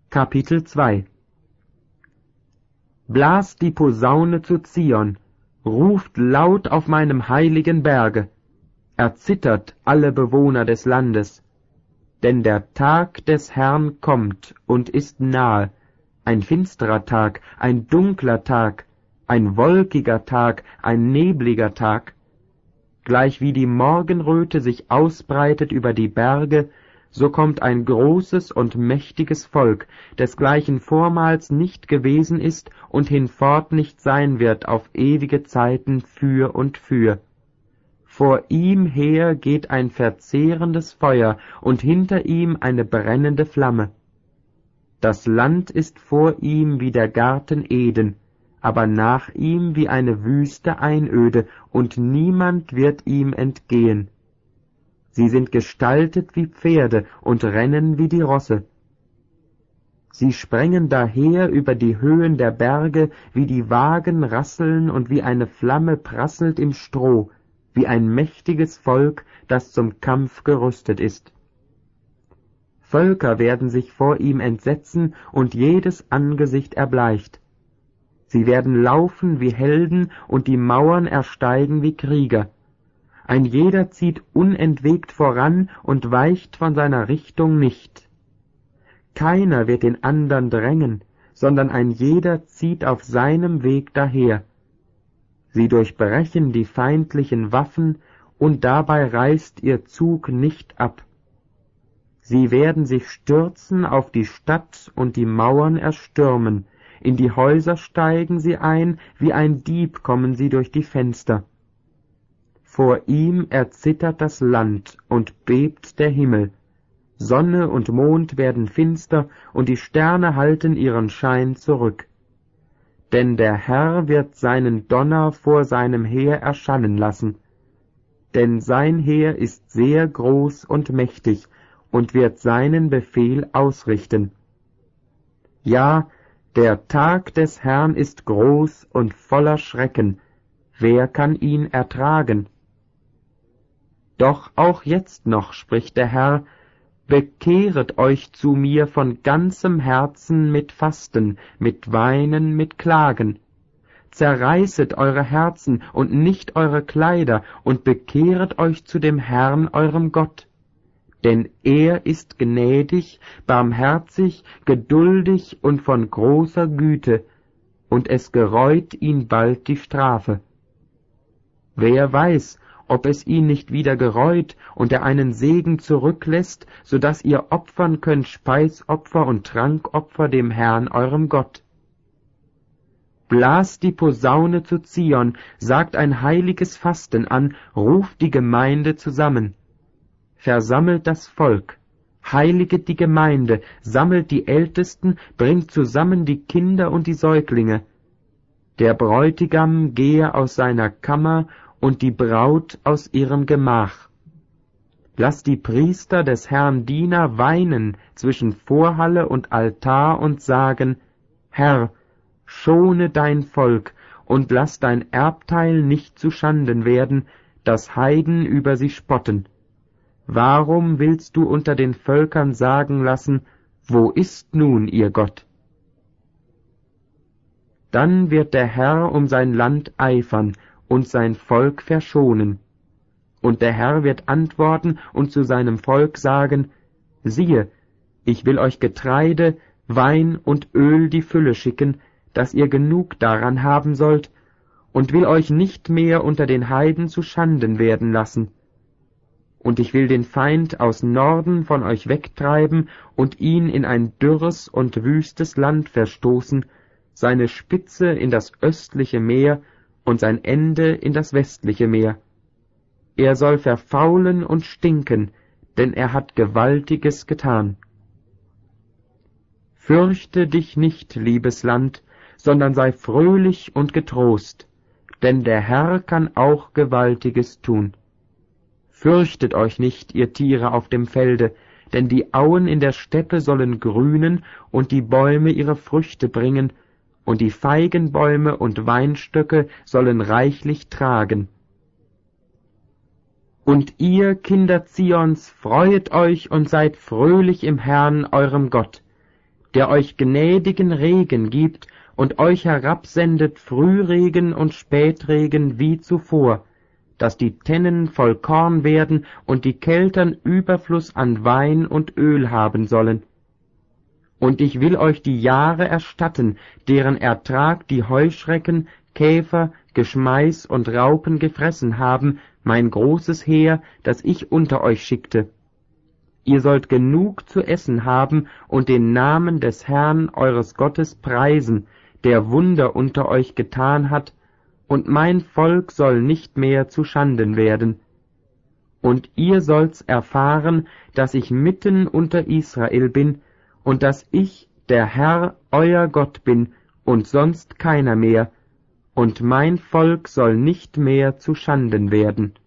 Kapitel 2 Blast die Posaune zu Zion, ruft laut auf meinem heiligen Berge, erzittert alle Bewohner des Landes. Denn der Tag des Herrn kommt und ist nahe, ein finsterer Tag, ein dunkler Tag, ein wolkiger Tag, ein nebliger Tag. Gleichwie die Morgenröte sich ausbreitet über die Berge, so kommt ein großes und mächtiges Volk, desgleichen vormals nicht gewesen ist und hinfort nicht sein wird auf ewige Zeiten für und für. Vor ihm her geht ein verzehrendes Feuer und hinter ihm eine brennende Flamme. Das Land ist vor ihm wie der Garten Eden, aber nach ihm wie eine wüste Einöde, und niemand wird ihm entgehen. Sie sind gestaltet wie Pferde und rennen wie die Rosse. Sie sprengen daher über die Höhen der Berge, wie die Wagen rasseln und wie eine Flamme prasselt im Stroh, wie ein mächtiges Volk, das zum Kampf gerüstet ist. Völker werden sich vor ihm entsetzen und jedes Angesicht erbleicht. Sie werden laufen wie Helden und die Mauern ersteigen wie Krieger. Ein jeder zieht unentwegt voran und weicht von seiner Richtung nicht. Keiner wird den andern drängen, sondern ein jeder zieht auf seinem Weg daher. Sie durchbrechen die feindlichen Waffen, und dabei reißt ihr Zug nicht ab. Sie werden sich stürzen auf die Stadt und die Mauern erstürmen, in die Häuser steigen sie ein, wie ein Dieb kommen sie durch die Fenster. Vor ihm erzittert das Land und bebt der Himmel. Sonne und Mond werden finster, und die Sterne halten ihren Schein zurück. Denn der Herr wird seinen Donner vor seinem Heer erschallen lassen. Denn sein Heer ist sehr groß und mächtig und wird seinen Befehl ausrichten. Ja, der Tag des Herrn ist groß und voller Schrecken. Wer kann ihn ertragen? Doch auch jetzt noch, spricht der Herr, bekehret euch zu mir von ganzem Herzen mit Fasten, mit Weinen, mit Klagen. Zerreißet eure Herzen und nicht eure Kleider und bekehret euch zu dem Herrn, eurem Gott. Denn er ist gnädig, barmherzig, geduldig und von großer Güte, und es gereut ihn bald die Strafe. Wer weiß, ob es ihn nicht wieder gereut und er einen Segen zurücklässt, so dass ihr opfern könnt Speisopfer und Trankopfer dem Herrn, eurem Gott. Blast die Posaune zu Zion, sagt ein heiliges Fasten an, ruft die Gemeinde zusammen. Versammelt das Volk, heiliget die Gemeinde, sammelt die Ältesten, bringt zusammen die Kinder und die Säuglinge. Der Bräutigam gehe aus seiner Kammer und die Braut aus ihrem Gemach. Lasst die Priester des Herrn Diener weinen zwischen Vorhalle und Altar und sagen, Herr, schone dein Volk und lass dein Erbteil nicht zu Schanden werden, dass Heiden über sie spotten. Warum willst du unter den Völkern sagen lassen, wo ist nun ihr Gott? Dann wird der Herr um sein Land eifern und sein Volk verschonen. Und der Herr wird antworten und zu seinem Volk sagen, siehe, ich will euch Getreide, Wein und Öl die Fülle schicken, dass ihr genug daran haben sollt, und will euch nicht mehr unter den Heiden zu Schanden werden lassen. Und ich will den Feind aus Norden von euch wegtreiben und ihn in ein dürres und wüstes Land verstoßen, seine Spitze in das östliche Meer und sein Ende in das westliche Meer. Er soll verfaulen und stinken, denn er hat Gewaltiges getan. Fürchte dich nicht, liebes Land, sondern sei fröhlich und getrost, denn der Herr kann auch Gewaltiges tun. Fürchtet euch nicht, ihr Tiere auf dem Felde, denn die Auen in der Steppe sollen grünen und die Bäume ihre Früchte bringen, und die Feigenbäume und Weinstöcke sollen reichlich tragen. Und ihr, Kinder Zions, freuet euch und seid fröhlich im Herrn, eurem Gott, der euch gnädigen Regen gibt und euch herabsendet Frühregen und Spätregen wie zuvor, dass die Tennen voll Korn werden und die Keltern Überfluss an Wein und Öl haben sollen. Und ich will euch die Jahre erstatten, deren Ertrag die Heuschrecken, Käfer, Geschmeiß und Raupen gefressen haben, mein großes Heer, das ich unter euch schickte. Ihr sollt genug zu essen haben und den Namen des Herrn eures Gottes preisen, der Wunder unter euch getan hat, und mein Volk soll nicht mehr zu Schanden werden. Und ihr sollt's erfahren, dass ich mitten unter Israel bin, und dass ich, der Herr, euer Gott bin, und sonst keiner mehr, und mein Volk soll nicht mehr zu Schanden werden.